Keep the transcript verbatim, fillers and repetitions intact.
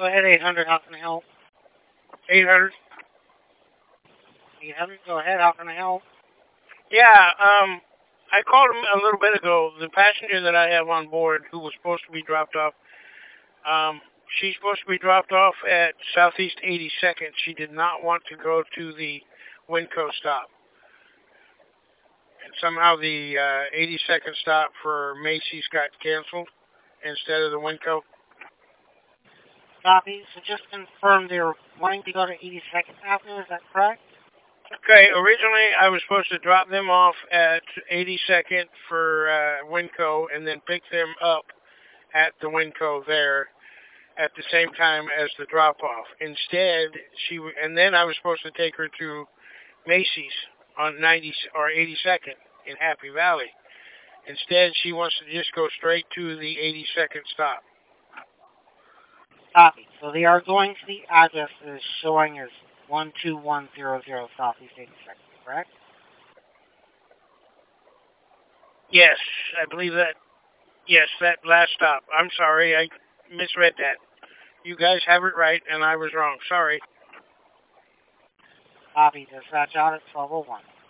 Go ahead, eight hundred. How can I help? eight hundred. eight hundred. Go ahead. How can I help? Yeah, um, I called him a little bit ago. The passenger that I have on board who was supposed to be dropped off, um, she's supposed to be dropped off at Southeast eighty-second. She did not want to go to the Winco stop. And somehow the uh, eighty-second stop for Macy's got canceled instead of the Winco. Copy. So just confirm they're wanting to go to eighty-second Avenue. Is that correct? Okay, originally I was supposed to drop them off at eighty-second for uh, Winco and then pick them up at the Winco there at the same time as the drop-off. Instead, she and then I was supposed to take her to Macy's on ninety or eighty-second in Happy Valley. Instead, she wants to just go straight to the eighty-second stop. Copy. So they are going to the address that is showing as one two one zero zero Southeast eighty-second, correct? Yes, I believe that. Yes, that last stop. I'm sorry, I misread that. You guys have it right, and I was wrong. Sorry. Copy. Dispatch out at twelve oh one.